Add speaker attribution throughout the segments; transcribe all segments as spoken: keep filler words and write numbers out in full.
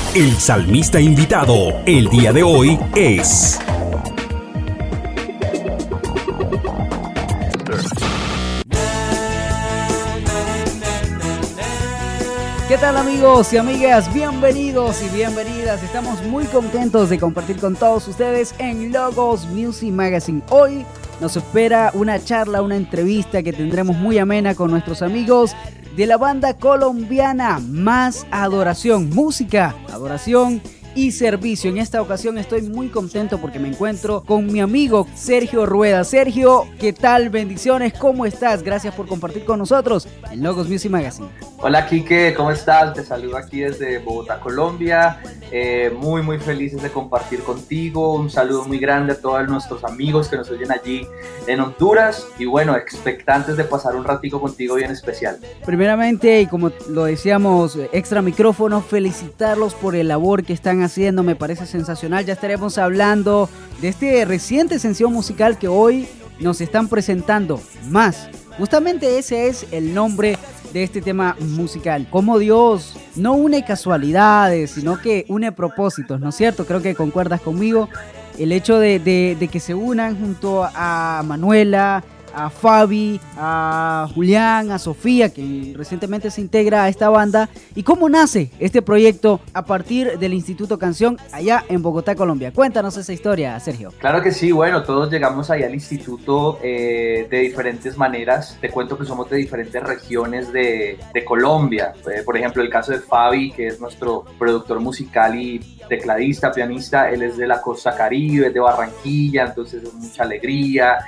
Speaker 1: El salmista invitado el día de hoy es...
Speaker 2: ¿Qué tal, amigos y amigas? Bienvenidos y bienvenidas. Estamos muy contentos de compartir con todos ustedes en Logos Music Magazine. Hoy nos espera una charla, una entrevista que tendremos muy amena con nuestros amigos de la banda colombiana Más Adoración. Música, adoración y servicio. En esta ocasión estoy muy contento porque me encuentro con mi amigo Sergio Rueda. Sergio, ¿qué tal? Bendiciones, ¿cómo estás? Gracias por compartir con nosotros en Logos Music Magazine.
Speaker 3: Hola, Quique, ¿cómo estás? Te saludo aquí desde Bogotá, Colombia. Eh, muy, muy felices de compartir contigo. Un saludo muy grande a todos nuestros amigos que nos oyen allí en Honduras. Y bueno, expectantes de pasar un ratico contigo bien especial.
Speaker 2: Primeramente, y como lo decíamos, extra micrófono, felicitarlos por el labor que están haciendo. Me parece sensacional. Ya estaremos hablando de este reciente sencillo musical que hoy nos están presentando. Más, justamente ese es el nombre de este tema musical. Como Dios no une casualidades, sino que une propósitos, ¿no es cierto? Creo que concuerdas conmigo. El hecho de, de, de que se unan junto a Manuela, a Fabi, a Julián, a Sofía, que recientemente se integra a esta banda. ¿Y cómo nace este proyecto a partir del Instituto Canción allá en Bogotá, Colombia? Cuéntanos esa historia, Sergio.
Speaker 3: Claro que sí, bueno, todos llegamos allá al instituto eh, de diferentes maneras. Te cuento que somos de diferentes regiones de, de Colombia. Eh, por ejemplo, el caso de Fabi, que es nuestro productor musical y tecladista, pianista, él es de la costa Caribe, es de Barranquilla, entonces es mucha alegría.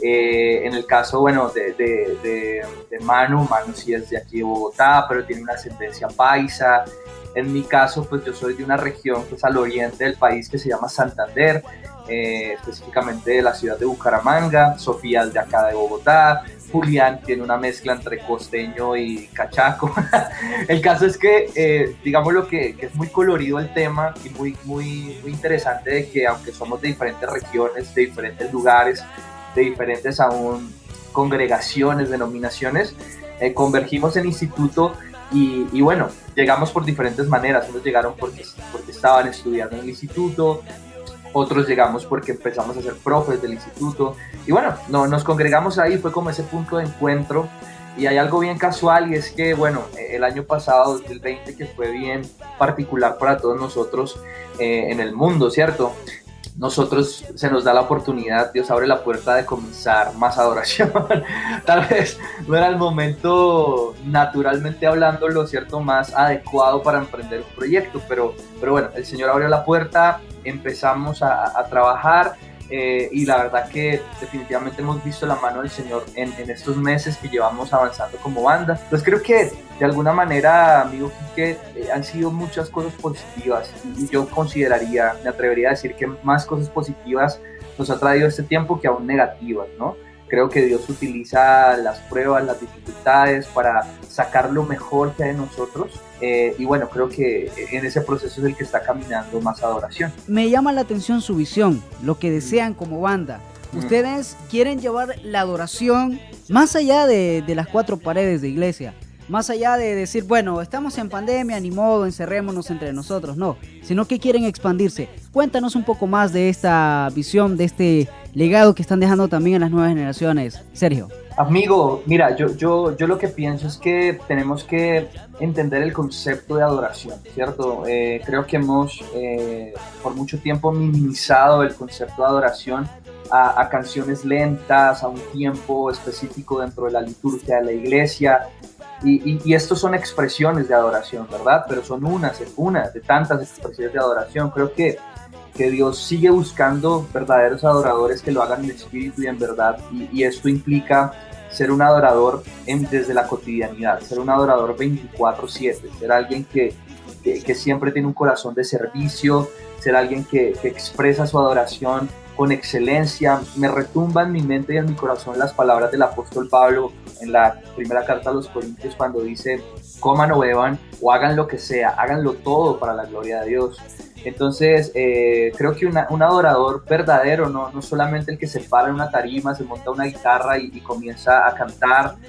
Speaker 3: Eh, en el caso, bueno, de, de, de, de Manu, Manu sí es de aquí de Bogotá, pero tiene una ascendencia paisa. En mi caso, pues yo soy de una región que es al oriente del país que se llama Santander, eh, específicamente de la ciudad de Bucaramanga. Sofía es de acá de Bogotá. Julián tiene una mezcla entre costeño y cachaco. El caso es que, eh, digamos lo que, que es muy colorido el tema y muy, muy, muy interesante de que aunque somos de diferentes regiones, de diferentes lugares, de diferentes aún congregaciones, denominaciones, eh, convergimos en instituto y, y bueno, llegamos por diferentes maneras. Unos llegaron porque, porque estaban estudiando en el instituto, otros llegamos porque empezamos a ser profes del instituto y bueno, no, nos congregamos ahí, fue como ese punto de encuentro. Y hay algo bien casual y es que, bueno, el año pasado, dos mil veinte, que fue bien particular para todos nosotros eh, en el mundo, ¿cierto? Nosotros se nos da la oportunidad, Dios abre la puerta de comenzar Más Adoración. Tal vez no era el momento, naturalmente hablándolo, ¿cierto?, más adecuado para emprender un proyecto, pero, pero bueno, el Señor abrió la puerta, empezamos a, a trabajar eh, y la verdad que definitivamente hemos visto la mano del Señor en, en estos meses que llevamos avanzando como banda. Pues creo que de alguna manera, amigo Quique, eh, han sido muchas cosas positivas y yo consideraría, me atrevería a decir que más cosas positivas nos ha traído este tiempo que aún negativas, ¿no? Creo que Dios utiliza las pruebas, las dificultades para sacar lo mejor que hay de nosotros eh, y bueno, creo que en ese proceso es el que está caminando Más Adoración.
Speaker 2: Me llama la atención su visión, lo que desean como banda. Ustedes quieren llevar la adoración más allá de, de las cuatro paredes de iglesia. Más allá de decir, bueno, estamos en pandemia, ni modo, encerrémonos entre nosotros, no, sino que quieren expandirse. Cuéntanos un poco más de esta visión, de este legado que están dejando también en las nuevas generaciones, Sergio.
Speaker 3: Amigo, mira, yo, yo, yo lo que pienso es que tenemos que entender el concepto de adoración, ¿cierto? Eh, creo que hemos eh, por mucho tiempo minimizado el concepto de adoración a, a canciones lentas, a un tiempo específico dentro de la liturgia de la iglesia. Y, y, y estos son expresiones de adoración, ¿verdad? Pero son unas, unas de tantas expresiones de adoración. Creo que, que Dios sigue buscando verdaderos adoradores que lo hagan en espíritu y en verdad. Y, y esto implica ser un adorador en, desde la cotidianidad, ser un adorador veinticuatro siete, ser alguien que, que, que siempre tiene un corazón de servicio, ser alguien que, que expresa su adoración con excelencia. Me retumba en mi mente y en mi corazón las palabras del apóstol Pablo en la primera carta a los Corintios cuando dice: coman o beban o hagan lo que sea, háganlo todo para la gloria de Dios. Entonces eh, creo que una, un adorador verdadero, no, no solamente el que se para en una tarima, se monta una guitarra y, y comienza a cantar,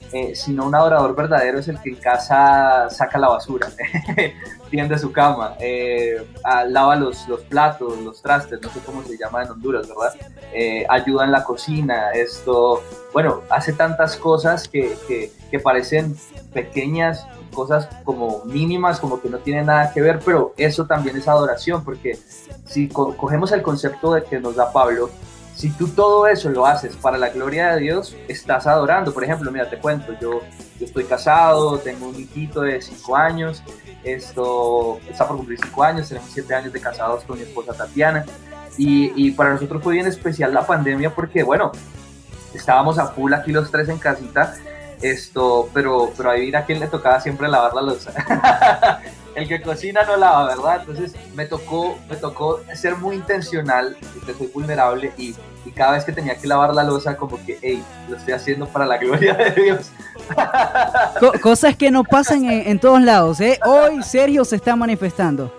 Speaker 3: eh, sino un adorador verdadero es el que en casa saca la basura, tiende su cama, eh, lava los, los platos, los trastes, no sé cómo se llama en Honduras, ¿verdad? Eh, ayuda en la cocina, esto, bueno, hace tantas cosas que, que, que parecen pequeñas, cosas como mínimas, como que no tienen nada que ver, pero eso también es adoración, porque si co- cogemos el concepto de que nos da Pablo, si tú todo eso lo haces para la gloria de Dios, estás adorando. Por ejemplo, mira, te cuento, yo, yo estoy casado, tengo un hijito de cinco años, esto está por cumplir cinco años, tenemos siete años de casados con mi esposa Tatiana, y, y para nosotros fue bien especial la pandemia porque, bueno, estábamos a full aquí los tres en casita, esto, pero, pero ahí mira a quién le tocaba siempre lavar la loza. El que cocina no lava, ¿verdad? Entonces me tocó, me tocó ser muy intencional, porque soy vulnerable y, y cada vez que tenía que lavar la loza como que, hey, lo estoy haciendo para la gloria de Dios.
Speaker 2: Co- cosas que no pasan en, en todos lados, ¿eh? Hoy Sergio se está manifestando.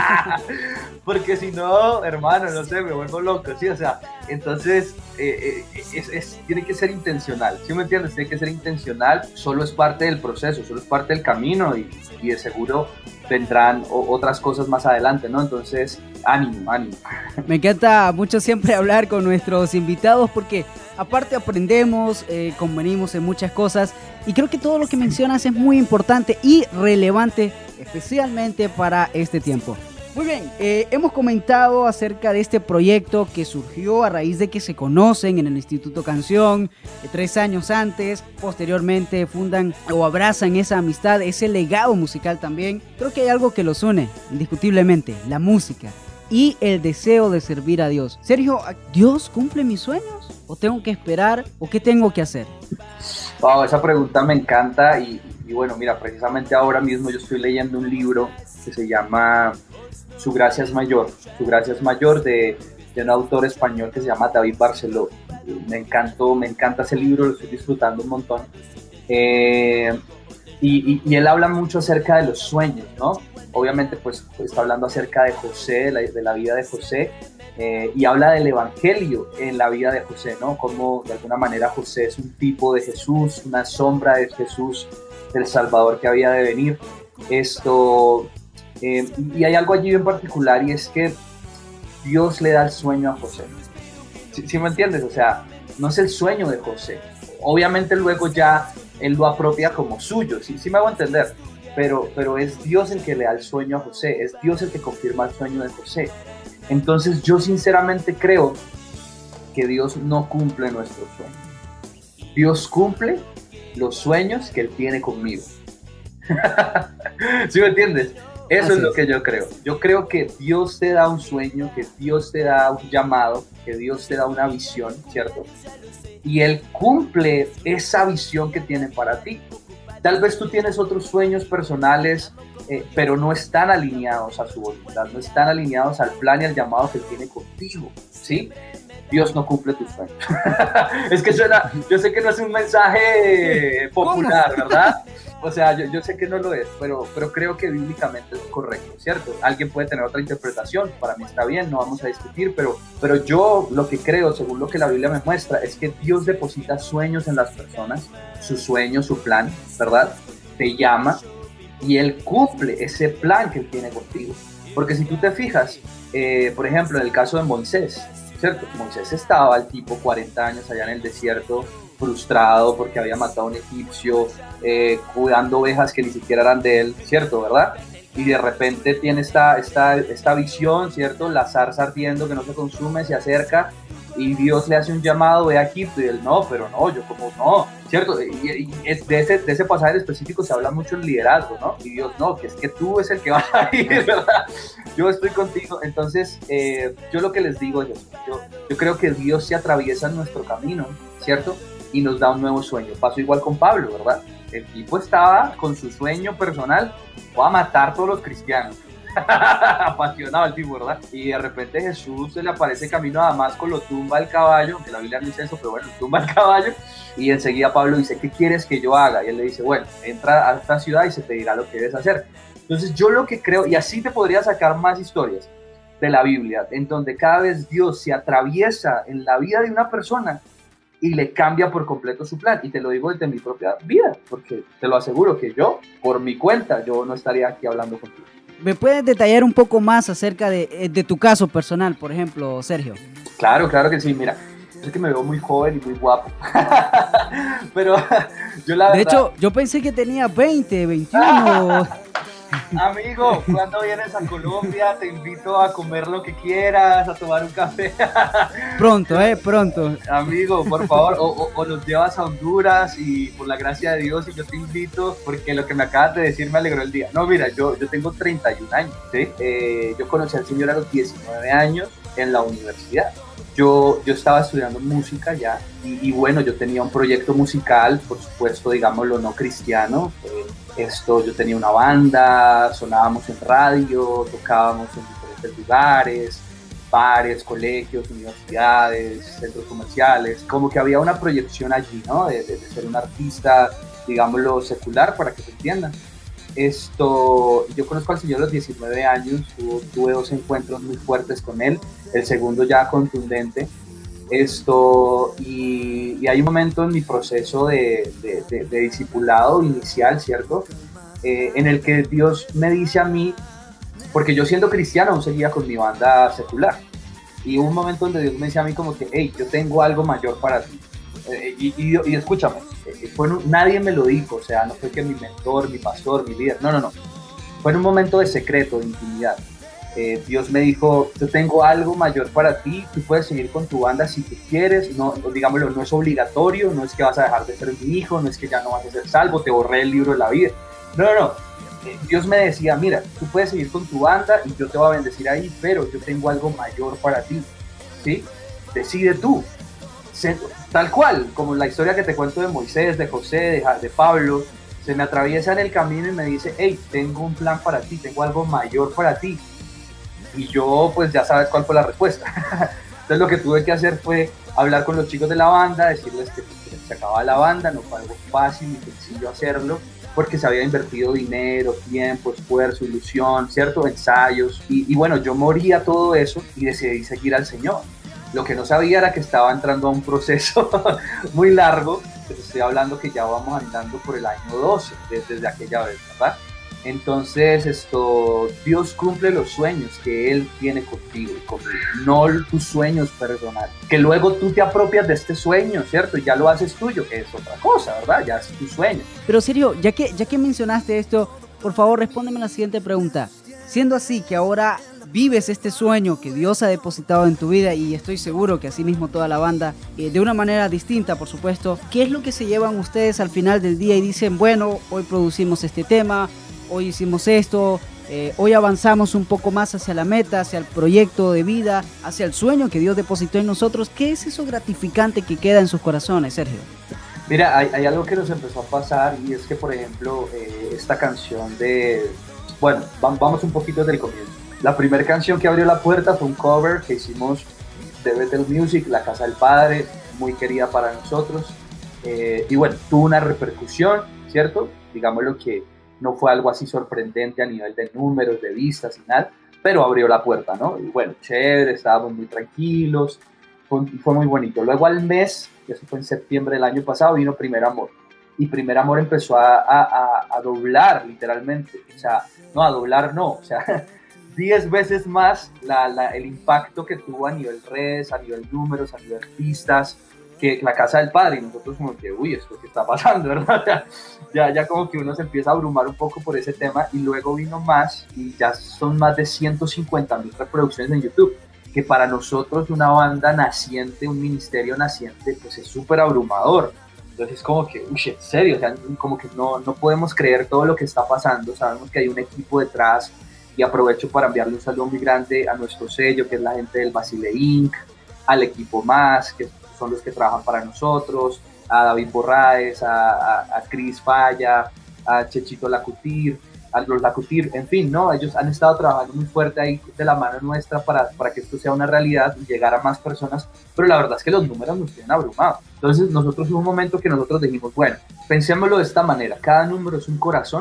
Speaker 3: Porque si no, hermano, no sé, me vuelvo loco, ¿sí? O sea, entonces eh, eh, es, es, tiene que ser intencional, ¿sí me entiendes? Tiene que ser intencional, solo es parte del proceso, solo es parte del camino y, y de seguro vendrán o, otras cosas más adelante, ¿no? Entonces, ánimo, ánimo.
Speaker 2: Me encanta mucho siempre hablar con nuestros invitados porque aparte aprendemos, eh, convenimos en muchas cosas y creo que todo lo que mencionas es muy importante y relevante, especialmente para este tiempo. Muy bien, eh, hemos comentado acerca de este proyecto que surgió a raíz de que se conocen en el Instituto Canción, eh, tres años antes, posteriormente fundan o abrazan esa amistad, ese legado musical también. Creo que hay algo que los une, indiscutiblemente, la música y el deseo de servir a Dios. Sergio, ¿Dios cumple mis sueños? ¿O tengo que esperar? ¿O qué tengo que hacer?
Speaker 3: Wow, esa pregunta me encanta y, y bueno, mira, precisamente ahora mismo yo estoy leyendo un libro que se llama Su Gracia es Mayor, Su Gracia es Mayor de, de un autor español que se llama David Barceló. Me encantó, me encanta ese libro, lo estoy disfrutando un montón. Eh, y, y, y él habla mucho acerca de los sueños, ¿no? Obviamente pues está hablando acerca de José, de la, de la vida de José, eh, y habla del evangelio en la vida de José, ¿no? Como de alguna manera José es un tipo de Jesús, una sombra de Jesús, del Salvador que había de venir. Esto... Eh, y hay algo allí en particular y es que Dios le da el sueño a José. ¿Sí, sí me entiendes? O sea, no es el sueño de José. Obviamente luego ya él lo apropia como suyo, ¿sí, sí me hago entender? Pero, pero es Dios el que le da el sueño a José, es Dios el que confirma el sueño de José. Entonces yo sinceramente creo que Dios no cumple nuestros sueños. Dios cumple los sueños que Él tiene conmigo. ¿Sí me entiendes? Eso Así es lo es. que yo creo. Yo creo que Dios te da un sueño, que Dios te da un llamado, que Dios te da una visión, ¿cierto? Y Él cumple esa visión que tiene para ti. Tal vez tú tienes otros sueños personales, eh, pero no están alineados a su voluntad, no están alineados al plan y al llamado que Él tiene contigo, ¿sí? Dios no cumple tus sueños. Es que suena, yo sé que no es un mensaje popular, ¿verdad? O sea, yo, yo sé que no lo es, pero, pero creo que bíblicamente es correcto, ¿cierto? Alguien puede tener otra interpretación, para mí está bien, no vamos a discutir, pero, pero yo lo que creo, según lo que la Biblia me muestra, es que Dios deposita sueños en las personas, su sueño, su plan, ¿verdad? Te llama y Él cumple ese plan que Él tiene contigo. Porque si tú te fijas, eh, por ejemplo, en el caso de Moisés, ¿cierto? Moisés estaba al tipo cuarenta años allá en el desierto, frustrado porque había matado a un egipcio, eh, cuidando ovejas que ni siquiera eran de él, ¿cierto? ¿Verdad? Y de repente tiene esta, esta, esta visión, ¿cierto? La zarza ardiendo que no se consume, se acerca y Dios le hace un llamado, ve a Egipto, y él, no, pero no, yo como no, ¿cierto? Y, y de, ese, de ese pasaje específico se habla mucho el liderazgo, ¿no? Y Dios, no, que es que tú es el que va a ir, ¿verdad? Yo estoy contigo. Entonces, eh, yo lo que les digo es eso, yo, yo creo que Dios se atraviesa en nuestro camino, ¿cierto? Y nos da un nuevo sueño. Pasó igual con Pablo, ¿verdad? El tipo estaba con su sueño personal, voy a matar a todos los cristianos. Apasionado el tipo, ¿verdad? Y de repente Jesús se le aparece camino a Damasco, lo tumba el caballo, que la Biblia no dice eso, pero bueno, tumba el caballo, y enseguida Pablo dice, ¿qué quieres que yo haga? Y él le dice, bueno, entra a esta ciudad y se te dirá lo que debes hacer. Entonces yo lo que creo, y así te podría sacar más historias de la Biblia, en donde cada vez Dios se atraviesa en la vida de una persona y le cambia por completo su plan. Y te lo digo desde mi propia vida, porque te lo aseguro que yo, por mi cuenta, yo no estaría aquí hablando contigo.
Speaker 2: ¿Me puedes detallar un poco más acerca de, de tu caso personal, por ejemplo, Sergio?
Speaker 3: Claro, claro que sí, mira, es que me veo muy joven y muy guapo, pero yo la verdad...
Speaker 2: De hecho, yo pensé que tenía veinte, veintiuno...
Speaker 3: Amigo, cuando vienes a Colombia te invito a comer lo que quieras, a tomar un café.
Speaker 2: Pronto, eh, pronto.
Speaker 3: Amigo, por favor, o, o, o nos llevas a Honduras y por la gracia de Dios y yo te invito, porque lo que me acabas de decir me alegró el día. No, mira, yo, yo tengo treinta y un años, ¿sí? Eh, yo conocí al Señor a los diecinueve años en la universidad. Yo, yo estaba estudiando música ya y, y bueno, yo tenía un proyecto musical, por supuesto, digámoslo, no cristiano. Eh, esto, yo tenía una banda, sonábamos en radio, tocábamos en diferentes lugares, bares, colegios, universidades, centros comerciales. Como que había una proyección allí, ¿no? De, de, de ser un artista, digámoslo, secular, para que se entiendan. Esto, yo conozco al Señor a los diecinueve años, tuve, tuve dos encuentros muy fuertes con Él, el segundo ya contundente. Esto, y, y hay un momento en mi proceso de, de, de, de discipulado inicial, ¿cierto? Eh, en el que Dios me dice a mí, porque yo siendo cristiano aún seguía con mi banda secular, y hubo un momento donde Dios me decía a mí como que, hey, yo tengo algo mayor para ti. Eh, y, y, y escúchame, eh, fue un, nadie me lo dijo, o sea, no fue que mi mentor, mi pastor, mi líder, no, no, no, fue en un momento de secreto, de intimidad. Eh, Dios me dijo, yo tengo algo mayor para ti, tú puedes seguir con tu banda si tú quieres, no, digámoslo, no es obligatorio, no es que vas a dejar de ser mi hijo, no es que ya no vas a ser salvo, te borré el libro de la vida, no, no, no. Eh, Dios me decía, mira, tú puedes seguir con tu banda y yo te voy a bendecir ahí, pero yo tengo algo mayor para ti, ¿sí? Decide tú. Se, tal cual, como la historia que te cuento de Moisés, de José, de, de Pablo, se me atraviesa en el camino y me dice, hey, tengo un plan para ti, tengo algo mayor para ti. Y yo, pues ya sabes cuál fue la respuesta. Entonces lo que tuve que hacer fue hablar con los chicos de la banda, decirles que, que se acababa la banda, no fue algo fácil y sencillo hacerlo, porque se había invertido dinero, tiempo, esfuerzo, ilusión, ¿cierto? Ensayos. Y, y bueno, yo moría todo eso y decidí seguir al Señor. Lo que no sabía era que estaba entrando a un proceso muy largo, pero estoy hablando que ya vamos andando por el año doce, desde, desde aquella vez, ¿verdad? Entonces, esto, Dios cumple los sueños que Él tiene contigo y conmigo, no tus sueños personales. Que luego tú te apropias de este sueño, ¿cierto? Y ya lo haces tuyo, que es otra cosa, ¿verdad? Ya es tu sueño.
Speaker 2: Pero Sergio, ya que, ya que mencionaste esto, por favor, respóndeme la siguiente pregunta. Siendo así que ahora vives este sueño que Dios ha depositado en tu vida, y estoy seguro que así mismo toda la banda, eh, de una manera distinta, por supuesto, ¿qué es lo que se llevan ustedes al final del día y dicen, bueno, hoy producimos este tema, hoy hicimos esto, eh, hoy avanzamos un poco más hacia la meta, hacia el proyecto de vida, hacia el sueño que Dios depositó en nosotros? ¿Qué es eso gratificante que queda en sus corazones, Sergio?
Speaker 3: Mira, hay, hay algo que nos empezó a pasar, y es que, por ejemplo, eh, esta canción de... Bueno, vamos un poquito desde el comienzo. La primera canción que abrió la puerta fue un cover que hicimos de Bethel Music, La Casa del Padre, muy querida para nosotros. Eh, y bueno, tuvo una repercusión, ¿cierto? Digámoslo que no fue algo así sorprendente a nivel de números, de vistas y nada, pero abrió la puerta, ¿no? Y bueno, chévere, estábamos muy tranquilos, fue, fue muy bonito. Luego al mes, eso fue en septiembre del año pasado, vino Primer Amor. Y Primer Amor empezó a, a, a doblar, literalmente. O sea, no, a doblar no, o sea, diez veces más la, la, el impacto que tuvo a nivel redes, a nivel números, a nivel vistas, que La Casa del Padre. Y nosotros como que, uy, esto que está pasando, ¿verdad? Ya, ya como que uno se empieza a abrumar un poco por ese tema. Y luego vino más, y ya son más de ciento cincuenta mil reproducciones en YouTube, que para nosotros, una banda naciente, un ministerio naciente, pues es súper abrumador. Entonces como que, uy, en serio, o sea, como que no, no podemos creer todo lo que está pasando. Sabemos que hay un equipo detrás, y aprovecho para enviarle un saludo muy grande a nuestro sello, que es la gente del Basile incorporated, al equipo más, que son los que trabajan para nosotros, a David Borraes, a, a, a Cris Falla, a Chechito Lacutir, a los Lacutir, en fin, ¿no? Ellos han estado trabajando muy fuerte ahí de la mano nuestra para, para que esto sea una realidad y llegar a más personas, pero la verdad es que los números nos tienen abrumados. Entonces nosotros hubo un momento que nosotros dijimos, bueno, pensémoslo de esta manera, cada número es un corazón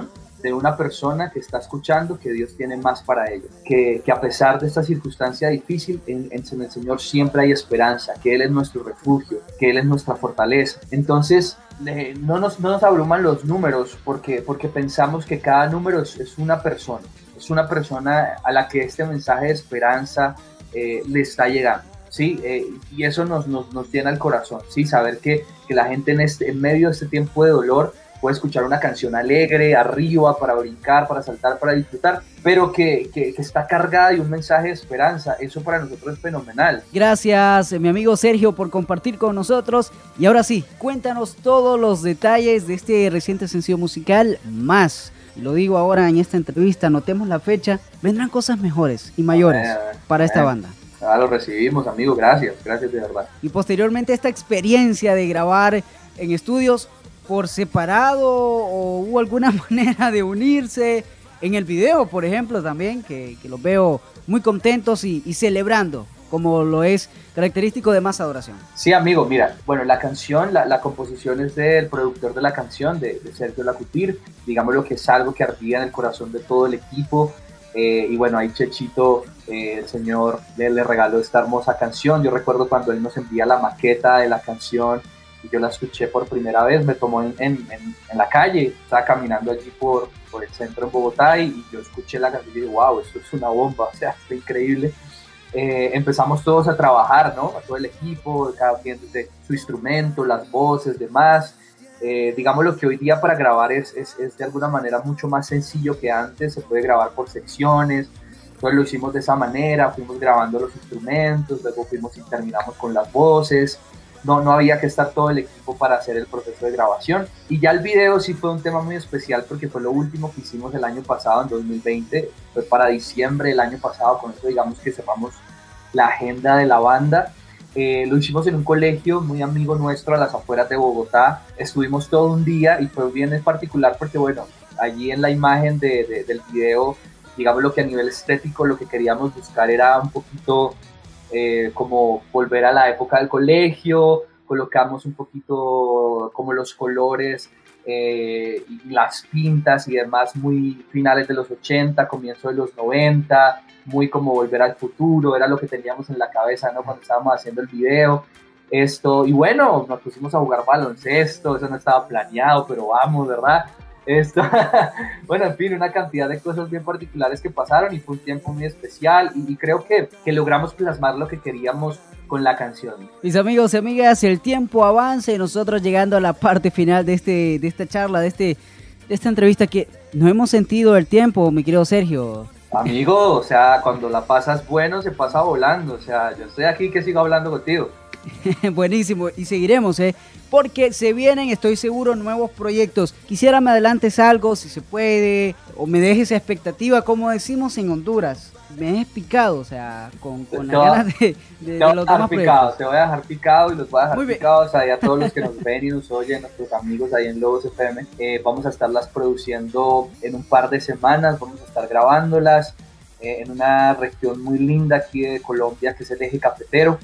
Speaker 3: de una persona que está escuchando que Dios tiene más para ellos, que, que a pesar de esta circunstancia difícil, en, en el Señor siempre hay esperanza, que Él es nuestro refugio, que Él es nuestra fortaleza. Entonces, eh, no, nos, no nos abruman los números porque, porque pensamos que cada número es, es una persona, es una persona a la que este mensaje de esperanza eh, le está llegando. Sí, eh, y eso nos, nos, nos llena el corazón, sí, saber que, que la gente en, este, en medio de este tiempo de dolor puede escuchar una canción alegre, arriba, para brincar, para saltar, para disfrutar, pero que, que, que está cargada de un mensaje de esperanza. Eso para nosotros es fenomenal.
Speaker 2: Gracias, mi amigo Sergio, por compartir con nosotros. Y ahora sí, cuéntanos todos los detalles de este reciente sencillo musical, Más. Lo digo ahora en esta entrevista, anotemos la fecha, vendrán cosas mejores y mayores
Speaker 3: Amén,
Speaker 2: para esta
Speaker 3: amén.
Speaker 2: banda.
Speaker 3: Ah, lo recibimos, amigo, gracias, gracias de verdad.
Speaker 2: Y posteriormente esta experiencia de grabar en estudios por separado, o hubo alguna manera de unirse en el video, por ejemplo, también, que, que los veo muy contentos y, y celebrando, como lo es característico de Más Adoración.
Speaker 3: Sí, amigo, mira, bueno, la canción, la, la composición es del productor de la canción, de, de Sergio Lacutir, digamos lo que es algo que ardía en el corazón de todo el equipo. Eh, y bueno, ahí Chechito, eh, el señor, le, le regaló esta hermosa canción. Yo recuerdo cuando él nos envía la maqueta de la canción y yo la escuché por primera vez, me tomó en, en, en, en la calle, estaba caminando allí por, por el centro en Bogotá y, y yo escuché la canción y dije, wow, esto es una bomba, o sea, está increíble. Eh, empezamos todos a trabajar, ¿no? A todo el equipo, cada quien desde su instrumento, las voces, demás. Eh, digamos lo que hoy día para grabar es, es, es de alguna manera mucho más sencillo que antes, se puede grabar por secciones, entonces lo hicimos de esa manera, fuimos grabando los instrumentos, luego fuimos y terminamos con las voces, no, no había que estar todo el equipo para hacer el proceso de grabación, y ya el video sí fue un tema muy especial porque fue lo último que hicimos el año pasado, en dos mil veinte, fue para diciembre del año pasado, con eso digamos que cerramos la agenda de la banda. Eh, lo hicimos en un colegio muy amigo nuestro a las afueras de Bogotá, estuvimos todo un día y fue bien en particular porque bueno, allí en la imagen de, de, del video, digamos lo que a nivel estético lo que queríamos buscar era un poquito eh, como volver a la época del colegio, colocamos un poquito como los colores eh, y las pintas y demás muy finales de los ochenta, comienzo de los noventa, muy como volver al futuro, era lo que teníamos en la cabeza, ¿no? Cuando estábamos haciendo el video, esto, y bueno, nos pusimos a jugar baloncesto, eso no estaba planeado, pero vamos, ¿verdad? Esto, bueno, en fin, una cantidad de cosas bien particulares que pasaron y fue un tiempo muy especial y, y creo que, que logramos plasmar lo que queríamos con la canción.
Speaker 2: Mis amigos y amigas, el tiempo avanza y nosotros llegando a la parte final de, este, de esta charla, de, este, de esta entrevista que no hemos sentido el tiempo, mi querido Sergio.
Speaker 3: Amigo, o sea, cuando la pasas bueno se pasa volando, o sea, yo estoy aquí que sigo hablando contigo.
Speaker 2: Buenísimo, y seguiremos, ¿eh? Porque se vienen, estoy seguro, nuevos proyectos. Quisiera me adelantes algo, si se puede, o me dejes esa expectativa, como decimos en Honduras. Me dejes picado, o sea, con, con las ganas de, de, de los demás
Speaker 3: proyectos. Te voy a dejar picado y los voy a dejar
Speaker 2: Muy
Speaker 3: picados ahí a todos los que nos ven y nos oyen, nuestros amigos ahí en Lobos F M. Eh, vamos a estarlas produciendo en un par de semanas, vamos a estar grabándolas eh, en una región muy linda aquí de Colombia, que es el Eje Cafetero.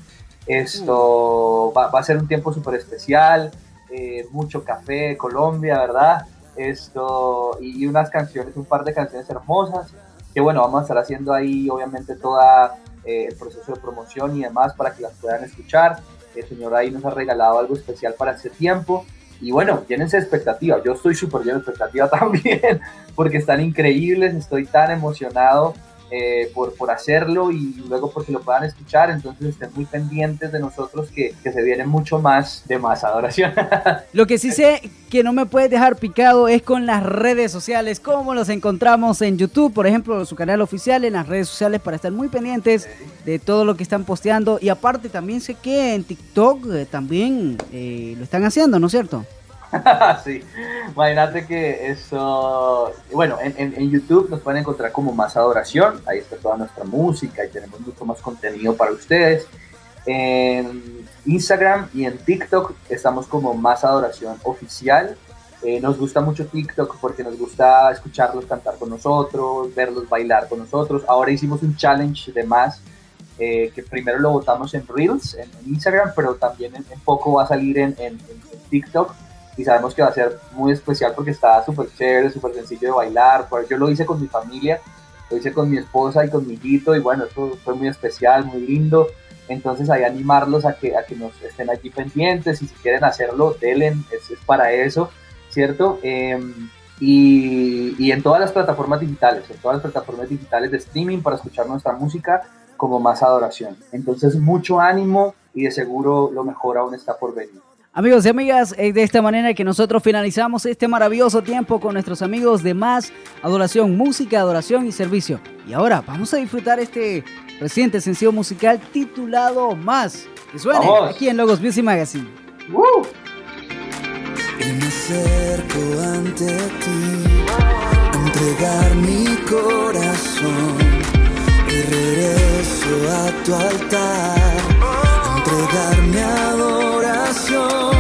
Speaker 3: Esto va, va a ser un tiempo súper especial, eh, mucho café, Colombia, ¿verdad? Esto, y, y unas canciones, un par de canciones hermosas, que bueno, vamos a estar haciendo ahí obviamente todo eh, el proceso de promoción y demás para que las puedan escuchar. El señor ahí nos ha regalado algo especial para este tiempo. Y bueno, llénense de expectativa, yo estoy súper lleno de expectativa también, porque están increíbles, estoy tan emocionado. Eh, por, por hacerlo y luego porque lo puedan escuchar, entonces estén muy pendientes de nosotros que, que se viene mucho más de Más Adoración.
Speaker 2: Lo que sí sé que no me puedes dejar picado es con las redes sociales, cómo los encontramos en YouTube, por ejemplo, su canal oficial, en las redes sociales para estar muy pendientes de todo lo que están posteando, y aparte también sé que en TikTok eh, también eh, lo están haciendo, ¿no es cierto?
Speaker 3: Sí, imagínate que eso, bueno, en, en, en YouTube nos pueden encontrar como Más Adoración, ahí está toda nuestra música y tenemos mucho más contenido para ustedes. En Instagram y en TikTok estamos como Más Adoración Oficial. Eh, nos gusta mucho TikTok porque nos gusta escucharlos cantar con nosotros, verlos bailar con nosotros. Ahora hicimos un challenge de Más, eh, que primero lo botamos en Reels, en, en Instagram, pero también en, en poco va a salir en, en, en TikTok. y sabemos que va a ser muy especial porque está súper chévere, súper sencillo de bailar. Yo lo hice con mi familia, lo hice con mi esposa y con mi hijito, y bueno, eso fue muy especial, muy lindo. Entonces ahí animarlos a que, a que nos estén allí pendientes, y si quieren hacerlo, denle, es, es para eso, ¿cierto? Eh, y, y en todas las plataformas digitales, en todas las plataformas digitales de streaming para escuchar nuestra música como Más Adoración. Entonces mucho ánimo y de seguro lo mejor aún está por venir.
Speaker 2: Amigos y amigas, es de esta manera que nosotros finalizamos este maravilloso tiempo con nuestros amigos de Más Adoración, música, adoración y servicio. Y ahora vamos a disfrutar este reciente sencillo musical titulado Más, que suene ¡vamos! Aquí en Logos Music Magazine.
Speaker 3: ¡Uh!
Speaker 4: Y me acerco ante ti, entregar mi corazón y regreso a tu altar, entregar mi adoración.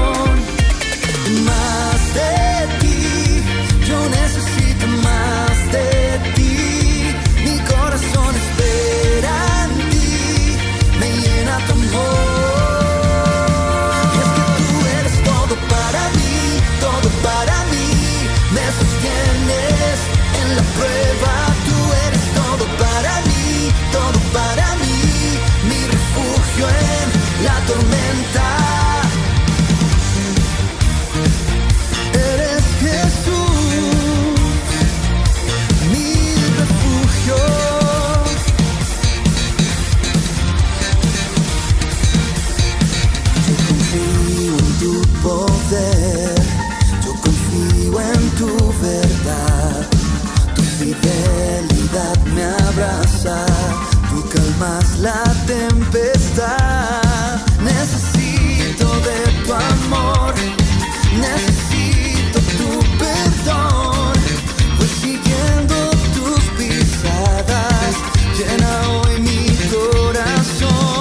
Speaker 4: Más de ti, yo necesito más de ti. Mi corazón espera en ti, me llena tu amor. Y es que tú eres todo para mí, todo para mí. Me sostienes en la prueba, tú eres todo para mí, todo para mí. Mi refugio en la tormenta. Eres Jesús, mi refugio. Yo confío en tu poder, yo confío en tu verdad. Tu fidelidad me abraza, tú calmas la tempestad. Necesito de tu amor, necesito tu perdón, voy siguiendo tus pisadas, llena hoy mi corazón.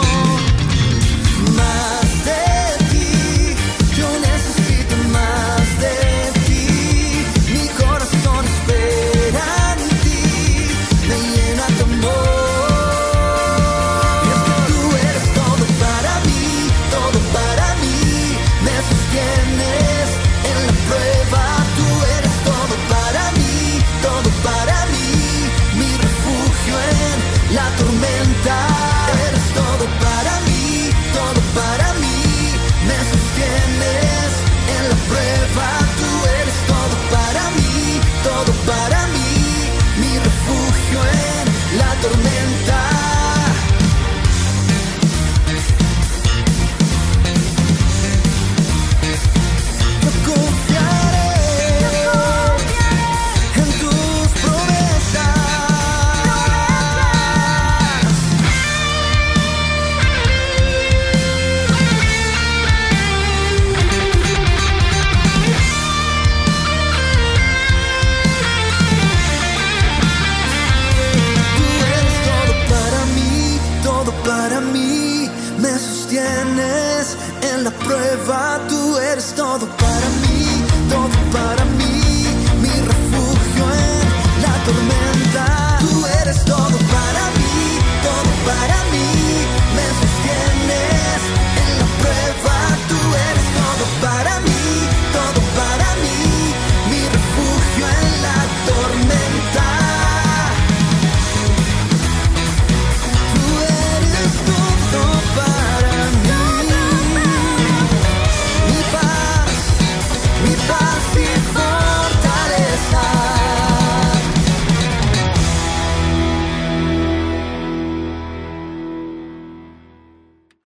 Speaker 4: Más de ti, yo necesito más de ti, mi corazón espera en ti, me llena tu amor. Y es que tú eres todo para mí, todo para mí, me sostienes en la prueba, tú eres todo para mí, todo para mí, mi refugio en la tormenta. Eres todo para mí, todo para mí, me sostienes en la prueba, tú eres todo para mí, todo para mí, mi refugio en la tormenta. Yo confiaré en tus promesas. Tú eres todo para mí, todo para mí, me sostienes en la prueba, tú eres todo para mí.